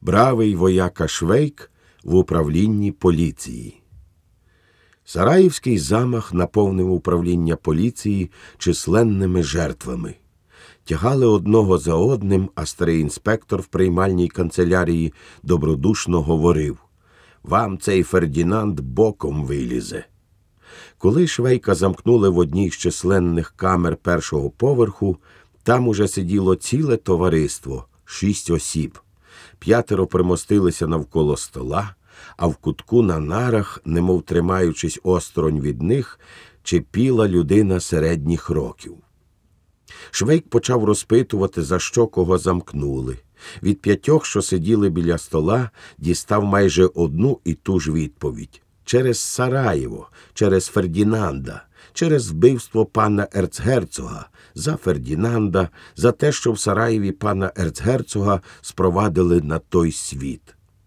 Бравий вояка Швейк в управлінні поліції. Сараївський замах наповнив управління поліції численними жертвами. Тягали одного за одним, а старий інспектор в приймальній канцелярії добродушно говорив: «Вам цей Фердінанд боком вилізе». Коли Швейка замкнули в одній з численних камер першого поверху, там уже сиділо ціле товариство – 6 осіб. 5 примостилися навколо стола, а в кутку на нарах, немов тримаючись осторонь від них, чепіла людина середніх років. Швейк почав розпитувати, за що кого замкнули. Від 5, що сиділи біля стола, дістав майже одну і ту ж відповідь. Через Сараєво, через Фердінанда, через вбивство пана ерцгерцога, за Фердінанда, за те, що в Сараєві пана ерцгерцога спровадили на той світ.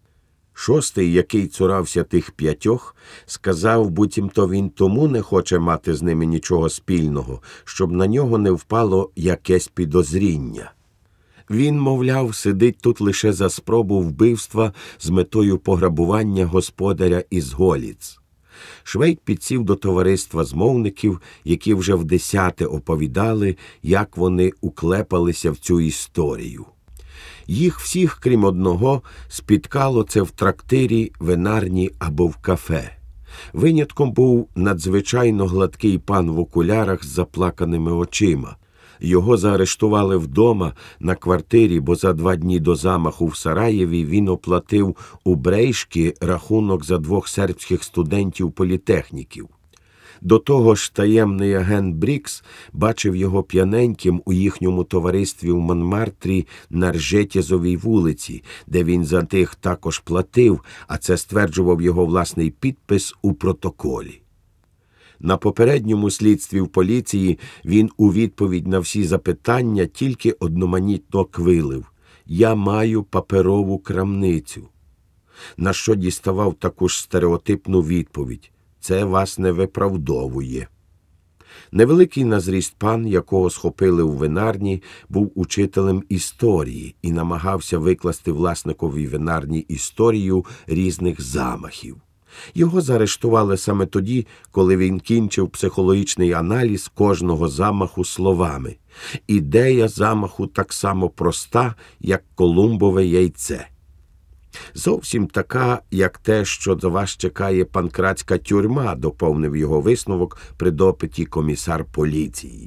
6, який цурався тих 5, сказав, буцімто він тому не хоче мати з ними нічого спільного, щоб на нього не впало якесь підозріння. Він, мовляв, сидить тут лише за спробу вбивства з метою пограбування господаря із Голіц. Швейк підсів до товариства змовників, які вже в 10-те оповідали, як вони уклепалися в цю історію. Їх всіх, крім одного, спіткало це в трактирі, винарні або в кафе. Винятком був надзвичайно гладкий пан в окулярах з заплаканими очима. Його заарештували вдома на квартирі, бо за 2 дні до замаху в Сараєві він оплатив у Брейшкі рахунок за 2 сербських студентів-політехніків. До того ж таємний агент Брікс бачив його п'яненьким у їхньому товаристві в Монмартрі на Ржетєзовій вулиці, де він за тих також платив, а це стверджував його власний підпис у протоколі. На попередньому слідстві в поліції він у відповідь на всі запитання тільки одноманітно квилив: «Я маю паперову крамницю». На що діставав таку ж стереотипну відповідь: «Це вас не виправдовує». Невеликий на зріст пан, якого схопили у винарні, був учителем історії і намагався викласти власникові винарні історію різних замахів. Його заарештували саме тоді, коли він кінчив психологічний аналіз кожного замаху словами: «Ідея замаху так само проста, як Колумбове яйце». «Зовсім така, як те, що до вас чекає панкратська тюрма», доповнив його висновок при допиті комісар поліції.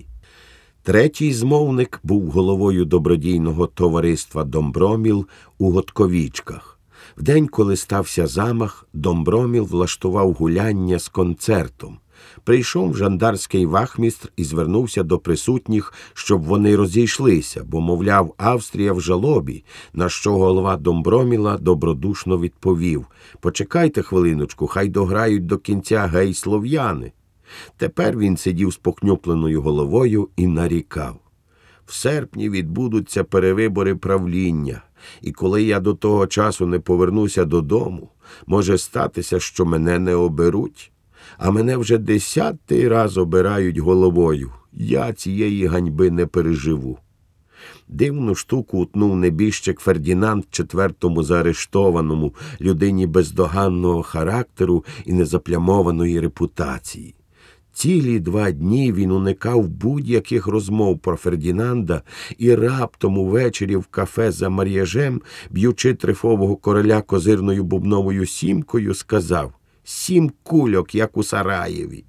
3-й змовник був головою добродійного товариства «Домброміл» у Готковічках. В день, коли стався замах, Домброміл влаштував гуляння з концертом. Прийшов жандарський вахмістр і звернувся до присутніх, щоб вони розійшлися, бо, мовляв, Австрія в жалобі, на що голова Домброміла добродушно відповів: «Почекайте хвилиночку, хай дограють до кінця гей слов'яни». Тепер він сидів з покнюпленою головою і нарікав: «В серпні відбудуться перевибори правління, і коли я до того часу не повернуся додому, може статися, що мене не оберуть. А мене вже 10-й раз обирають головою. Я цієї ганьби не переживу». Дивну штуку утнув небіжчик Фердінанд 4-му заарештованому, людині бездоганного характеру і незаплямованої репутації. Цілі 2 дні він уникав будь-яких розмов про Фердінанда і раптом увечері в кафе за мар'яжем, б'ючи трифового короля козирною бубновою сімкою, сказав: «7 кульок, як у Сараєві».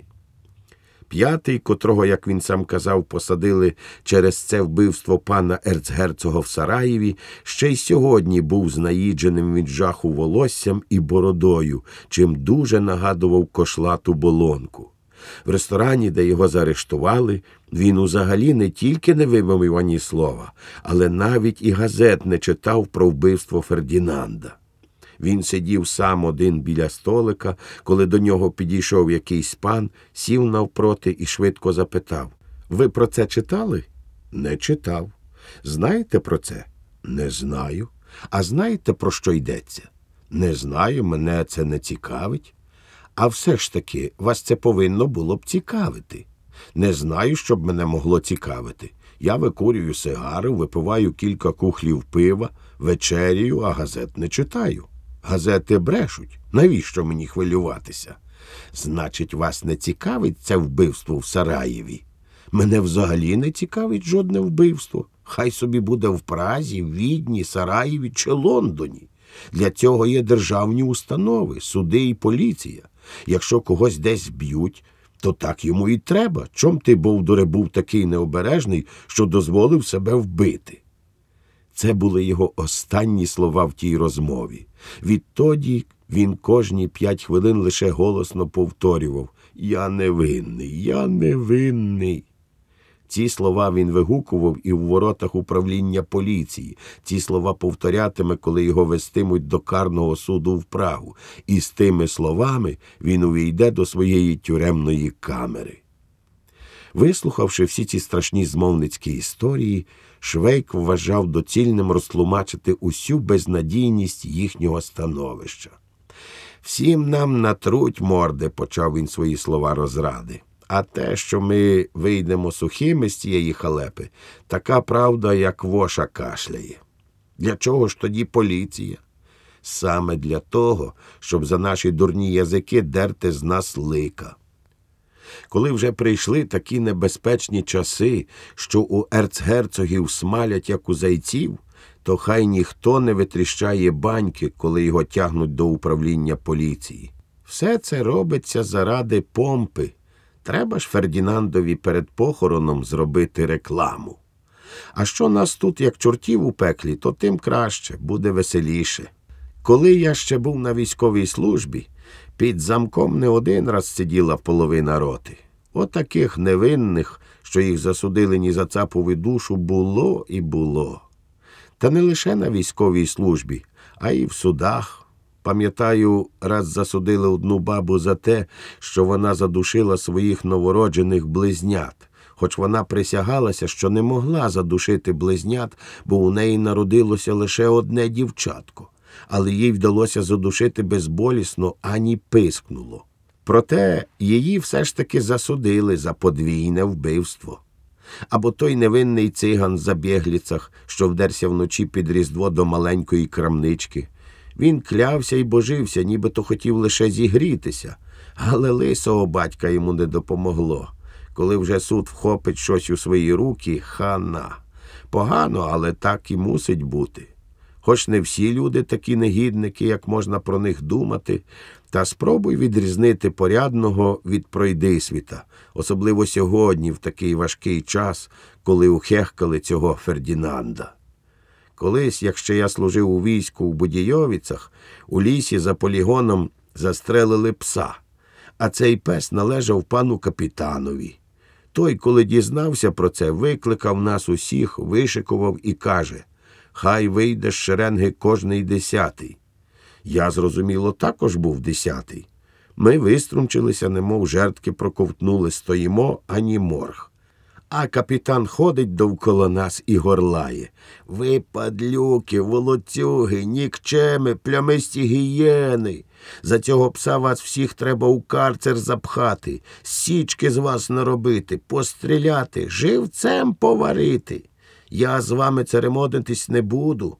5-й, котрого, як він сам казав, посадили через це вбивство пана ерцгерцога в Сараєві, ще й сьогодні був з наїдженим від жаху волоссям і бородою, чим дуже нагадував кошлату болонку. В ресторані, де його заарештували, він узагалі не тільки не вимовив ані слова, але навіть і газет не читав про вбивство Фердінанда. Він сидів сам один біля столика, коли до нього підійшов якийсь пан, сів навпроти і швидко запитав: «Ви про це читали?» «Не читав». «Знаєте про це?» «Не знаю». «А знаєте, про що йдеться?» «Не знаю, мене це не цікавить». «А все ж таки, вас це повинно було б цікавити». «Не знаю, щоб мене могло цікавити. Я викурюю сигару, випиваю кілька кухлів пива, вечерюю, а газет не читаю. Газети брешуть. Навіщо мені хвилюватися? Значить, вас не цікавить це вбивство в Сараєві? Мене взагалі не цікавить жодне вбивство. Хай собі буде в Празі, Відні, Сараєві чи Лондоні. Для цього є державні установи, суди і поліція. Якщо когось десь б'ють, то так йому і треба. Чом ти, бовдуре, був такий необережний, що дозволив себе вбити? Це були його останні слова в тій розмові. Відтоді він кожні 5 хвилин лише голосно повторював: «Я невинний, я невинний». Ці слова він вигукував і в воротах управління поліції. Ці слова повторятиме, коли його вестимуть до карного суду в Прагу. І з тими словами він увійде до своєї тюремної камери. Вислухавши всі ці страшні змовницькі історії, Швейк вважав доцільним розтлумачити усю безнадійність їхнього становища. «Всім нам натруть морди», – почав він свої слова розради. «А те, що ми вийдемо сухими з цієї халепи, така правда, як воша кашляє. Для чого ж тоді поліція? Саме для того, щоб за наші дурні язики дерти з нас лика. Коли вже прийшли такі небезпечні часи, що у ерцгерцогів смалять, як у зайців, то хай ніхто не витріщає баньки, коли його тягнуть до управління поліції. Все це робиться заради помпи. Треба ж Фердінандові перед похороном зробити рекламу. А що нас тут, як чортів у пеклі, то тим краще, буде веселіше. Коли я ще був на військовій службі, під замком не один раз сиділа половина роти. Отаких невинних, що їх засудили ні за цапову душу, було і було. Та не лише на військовій службі, а й в судах. Пам'ятаю, раз засудили одну бабу за те, що вона задушила своїх новороджених близнят, хоч вона присягалася, що не могла задушити близнят, бо у неї народилося лише одне дівчатко, але їй вдалося задушити безболісно, ані пискнуло. Проте її все ж таки засудили за подвійне вбивство. Або той невинний циган в Забєгліцах, що вдерся вночі під Різдво до маленької крамнички. Він клявся і божився, нібито хотів лише зігрітися, але лисого батька йому не допомогло. Коли вже суд вхопить щось у свої руки, хана. Погано, але так і мусить бути. Хоч не всі люди такі негідники, як можна про них думати, та спробуй відрізнити порядного від пройдисвіта, особливо сьогодні, в такий важкий час, коли ухехкали цього Фердінанда. Колись, якщо я служив у війську в Будійовицях, у лісі за полігоном застрелили пса, а цей пес належав пану капітанові. Той, коли дізнався про це, викликав нас усіх, вишикував і каже: «Хай вийде з шеренги кожний 10-й». Я, зрозуміло, також був 10-й. Ми виструмчилися, немов жертки проковтнули, стоїмо, ані морг. А капітан ходить довкола нас і горлає: «Ви, падлюки, волоцюги, нікчеми, плямисті гієни! За цього пса вас всіх треба у карцер запхати, січки з вас наробити, постріляти, живцем поварити. Я з вами церемонитись не буду.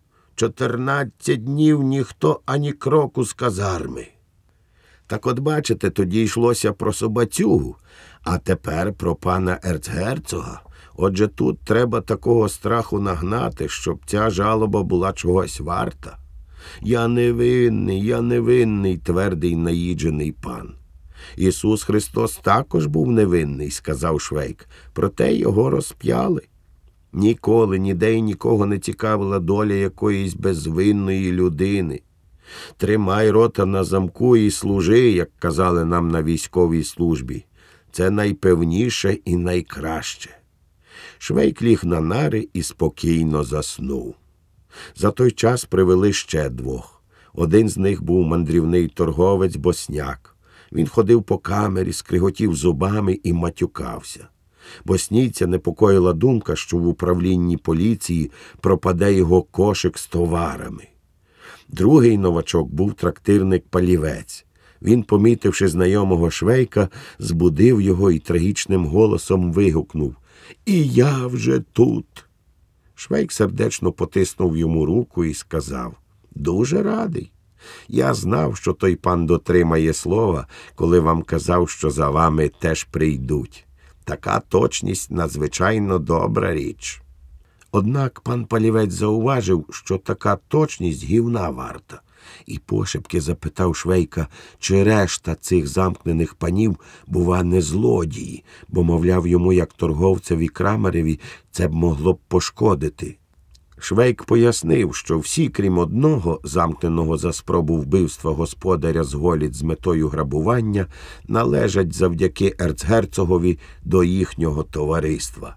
14 днів ніхто ані кроку з казарми». Так от бачите, тоді йшлося про собацюгу, а тепер про пана ерцгерцога. Отже, тут треба такого страху нагнати, щоб ця жалоба була чогось варта. Я невинний, твердий наїджений пан. Ісус Христос також був невинний, сказав Швейк, проте його розп'яли. Ніколи, ніде й нікого не цікавила доля якоїсь безвинної людини. Тримай рота на замку і служи, як казали нам на військовій службі. Це найпевніше і найкраще. Швейк ліг на нари і спокійно заснув. За той час привели ще 2. Один з них був мандрівний торговець Босняк. Він ходив по камері, скриготів зубами і матюкався. Боснійця непокоїла думка, що в управлінні поліції пропаде його кошик з товарами. Другий новачок був трактирник-палівець. Він, помітивши знайомого Швейка, збудив його і трагічним голосом вигукнув: І я вже тут. Швейк сердечно потиснув йому руку і сказав: «Дуже радий. Я знав, що той пан дотримає слова, коли вам казав, що за вами теж прийдуть. Така точність надзвичайно добра річ». Однак пан Палівець зауважив, що така точність гівна варта, і пошепки запитав Швейка, чи решта цих замкнених панів, бува, не злодії, бо, мовляв, йому, як торговцеві Крамареві, це б могло б пошкодити. Швейк пояснив, що всі, крім одного, замкненого за спробу вбивства господаря з Голіць з метою грабування, належать завдяки ерцгерцогові до їхнього товариства.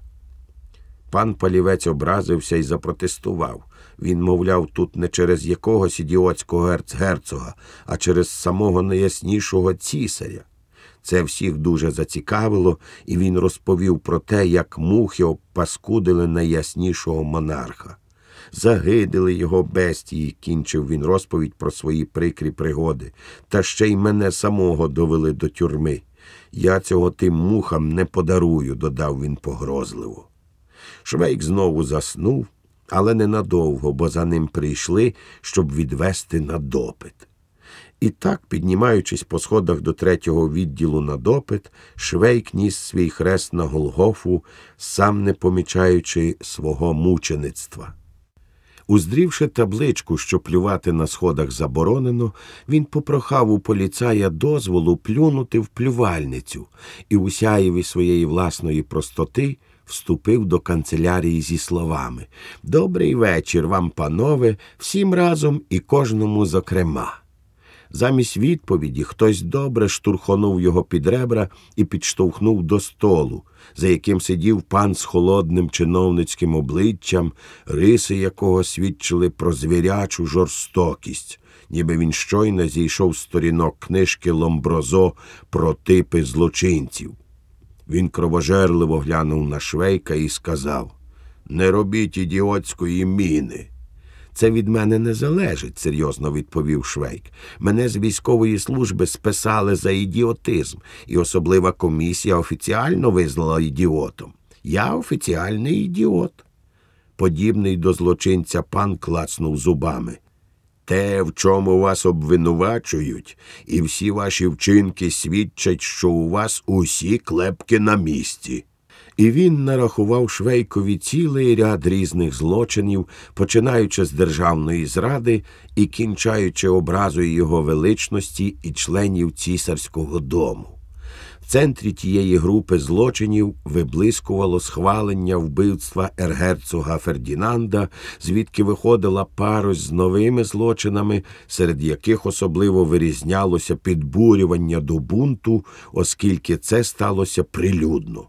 Пан Палівець образився і запротестував. Він, мовляв, тут не через якогось ідіотського ерцгерцога, а через самого найяснішого цісаря. Це всіх дуже зацікавило, і він розповів про те, як мухи обпаскудили найяснішого монарха. Загидили його бестії, кінчив він розповідь про свої прикрі пригоди. Та ще й мене самого довели до тюрми. Я цього тим мухам не подарую, додав він погрозливо. Швейк знову заснув, але ненадовго, бо за ним прийшли, щоб відвести на допит. І так, піднімаючись по сходах до 3-го відділу на допит, Швейк ніс свій хрест на Голгофу, сам не помічаючи свого мучеництва. Уздрівши табличку, що плювати на сходах заборонено, він попрохав у поліцая дозволу плюнути в плювальницю і у сяєві своєї власної простоти вступив до канцелярії зі словами: «Добрий вечір вам, панове, всім разом і кожному зокрема». Замість відповіді хтось добре штурхонув його під ребра і підштовхнув до столу, за яким сидів пан з холодним чиновницьким обличчям, риси якого свідчили про звірячу жорстокість, ніби він щойно зійшов з сторінок книжки Ломброзо про типи злочинців. Він кровожерливо глянув на Швейка і сказав: «Не робіть ідіотської міни». «Це від мене не залежить», – серйозно відповів Швейк. «Мене з військової служби списали за ідіотизм, і особлива комісія офіціально визнала ідіотом. Я офіціальний ідіот». Подібний до злочинця пан клацнув зубами. «Те, в чому вас обвинувачують, і всі ваші вчинки свідчать, що у вас усі клепки на місці». І він нарахував Швейкові цілий ряд різних злочинів, починаючи з державної зради і кінчаючи образою його величності і членів цісарського дому. В центрі тієї групи злочинів виблискувало схвалення вбивства ерцгерцога Фердінанда, звідки виходила парось з новими злочинами, серед яких особливо вирізнялося підбурювання до бунту, оскільки це сталося прилюдно.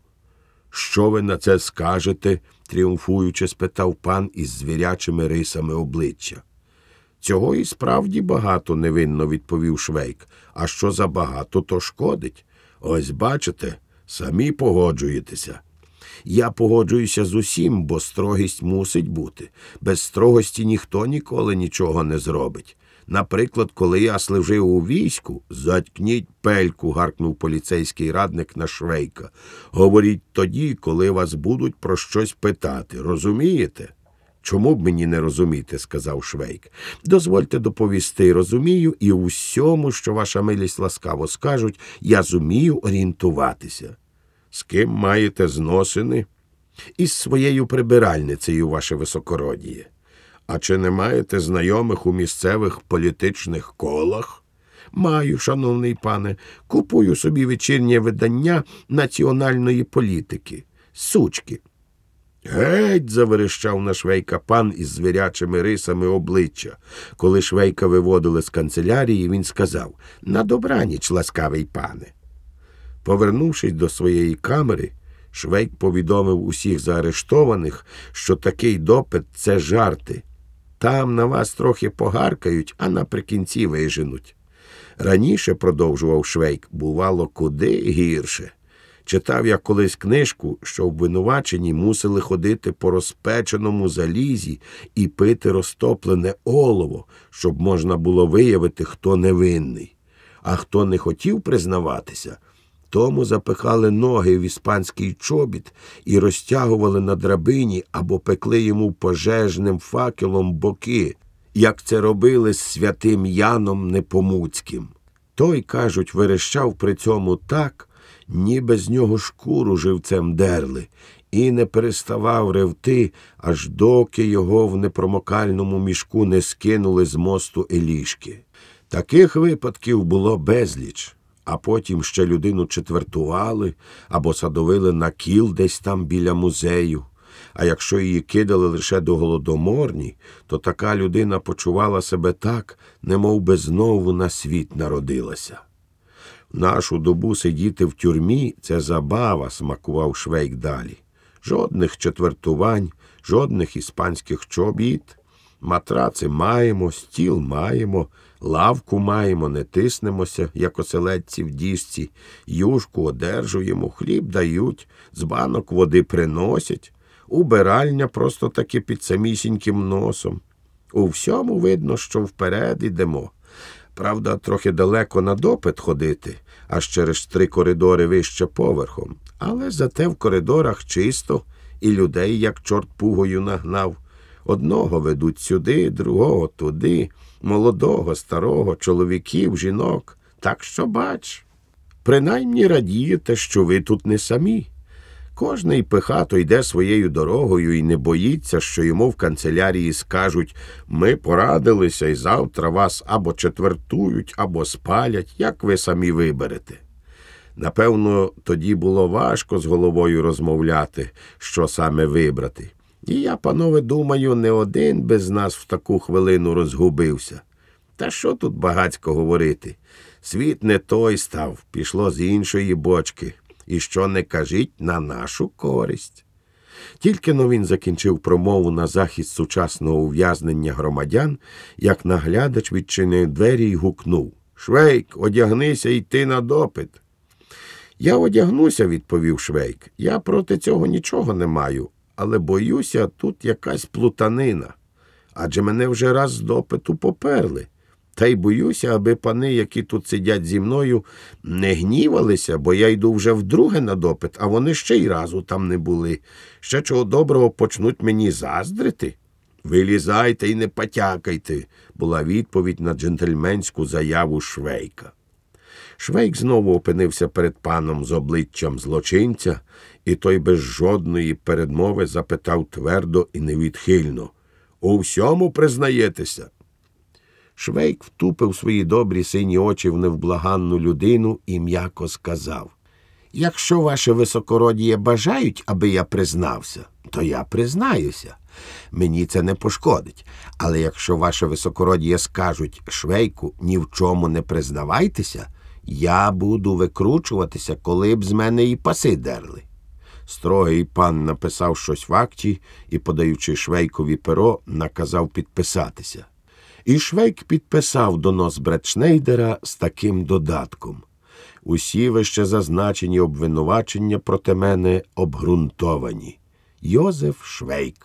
«Що ви на це скажете?» – тріумфуючи спитав пан із звірячими рисами обличчя. «Цього і справді багато», – невинно відповів Швейк. «А що забагато, то шкодить. Ось бачите, самі погоджуєтеся». «Я погоджуюся з усім, бо строгість мусить бути. Без строгості ніхто ніколи нічого не зробить. Наприклад, коли я служив у війську...» «Заткніть пельку», – гаркнув поліцейський радник на Швейка. «Говоріть тоді, коли вас будуть про щось питати. Розумієте?» «Чому б мені не розуміти?» – сказав Швейк. «Дозвольте доповісти. Розумію, і у всьому, що ваша милість ласкаво скажуть, я зумію орієнтуватися». «З ким маєте зносини?» «Із своєю прибиральницею, ваше високородіє». «А чи не маєте знайомих у місцевих політичних колах?» «Маю, шановний пане. Купую собі вечірнє видання національної політики. Сучки». «Геть!» – заверещав на Швейка пан із звірячими рисами обличчя. Коли Швейка виводили з канцелярії, він сказав: «На добраніч, ласкавий пане». Повернувшись до своєї камери, Швейк повідомив усіх заарештованих, що такий допит – це жарти. Там на вас трохи погаркають, а наприкінці виженуть. Раніше, продовжував Швейк, бувало куди гірше. Читав я колись книжку, що обвинувачені мусили ходити по розпеченому залізі і пити розтоплене олово, щоб можна було виявити, хто невинний. А хто не хотів признаватися, тому запихали ноги в іспанський чобіт і розтягували на драбині або пекли йому пожежним факелом боки, як це робили з святим Яном Непомуцьким. Той, кажуть, верещав при цьому так, ніби з нього шкуру живцем дерли, і не переставав ревти, аж доки його в непромокальному мішку не скинули з мосту Елішки. Таких випадків було безліч, а потім ще людину четвертували або садовили на кіл десь там біля музею. А якщо її кидали лише до голодоморні, то така людина почувала себе так, немов би знову на світ народилася. В нашу добу сидіти в тюрмі – це забава, смакував Швейк далі. Жодних четвертувань, жодних іспанських чобіт. Матраци маємо, стіл маємо, лавку маємо, не тиснемося, як оселедці в діжці, юшку одержуємо, хліб дають, з банок води приносять, убиральня просто таки під самісіньким носом. У всьому видно, що вперед ідемо. Правда, трохи далеко на допит ходити, аж через 3 коридори вище поверхом. Але зате в коридорах чисто, і людей, як чорт пугою нагнав. Одного ведуть сюди, другого туди, молодого, старого, чоловіків, жінок. Так що, бач, принаймні радієте, що ви тут не самі. Кожний пихато йде своєю дорогою і не боїться, що йому в канцелярії скажуть: «Ми порадилися, і завтра вас або четвертують, або спалять, як ви самі виберете». Напевно, тоді було важко з головою розмовляти, що саме вибрати. І я, панове, думаю, не один без нас в таку хвилину розгубився. Та що тут багацько говорити? Світ не той став, пішло з іншої бочки. І що не кажіть, на нашу користь. Тільки-но він закінчив промову на захист сучасного ув'язнення громадян, як наглядач відчинив двері і гукнув: «Швейк, одягнися і йти на допит». «Я одягнуся», – відповів Швейк. «Я проти цього нічого не маю, але боюся, тут якась плутанина. Адже мене вже раз з допиту поперли. Та й боюся, аби пани, які тут сидять зі мною, не гнівалися, бо я йду вже вдруге на допит, а вони ще й разу там не були. Ще чого доброго почнуть мені заздрити». «Вилізайте і не потякайте», – була відповідь на джентльменську заяву Швейка. Швейк знову опинився перед паном з обличчям злочинця, і той без жодної передмови запитав твердо і невідхильно: «У всьому признаєтеся?» Швейк втупив свої добрі сині очі в невблаганну людину і м'яко сказав: «Якщо ваше високородіє бажають, аби я признався, то я признаюся. Мені це не пошкодить. Але якщо ваше високородіє скажуть: Швейку, ні в чому не признавайтеся, я буду викручуватися, коли б з мене і паси дерли». Строгий пан написав щось в акті і, подаючи Швейкові перо, наказав підписатися. І Швейк підписав донос Бретшнейдера з таким додатком: «Усі вище зазначені обвинувачення проти мене обґрунтовані. Йозеф Швейк».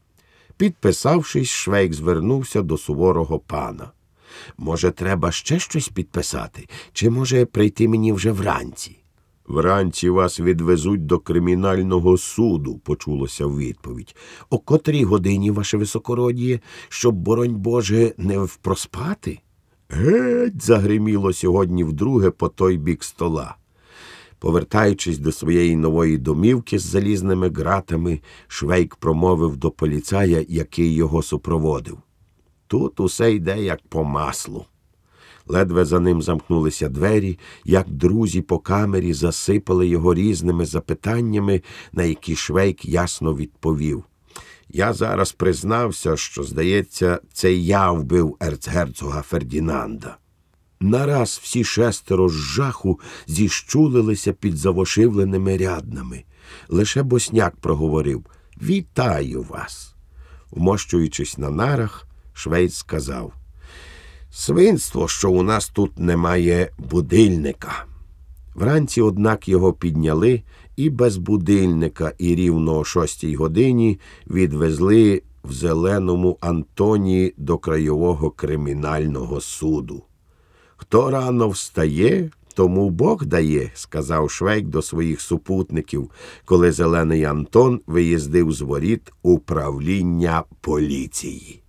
Підписавшись, Швейк звернувся до суворого пана: «Може, треба ще щось підписати? Чи може прийти мені вже вранці?» «Вранці вас відвезуть до кримінального суду», – почулося в відповідь. «О котрій годині, ваше високородіє, щоб, боронь Боже, не впроспати?» «Геть!» – загриміло сьогодні вдруге по той бік стола. Повертаючись до своєї нової домівки з залізними ґратами, Швейк промовив до поліцая, який його супроводив: «Тут усе йде як по маслу». Ледве за ним замкнулися двері, як друзі по камері засипали його різними запитаннями, на які Швейк ясно відповів: «Я зараз признався, що, здається, це я вбив ерцгерцога Фердінанда». Нараз всі 6 з жаху зіщулилися під завошивленими ряднами. Лише Босняк проговорив: «Вітаю вас». Вмощуючись на нарах, Швейк сказав: «Свинство, що у нас тут немає будильника». Вранці, однак, його підняли і без будильника, і рівно о 6 годині відвезли в зеленому Антоні до краєвого кримінального суду. Хто рано встає, тому Бог дає, сказав Швейк до своїх супутників, коли Зелений Антон виїздив з воріт управління поліції.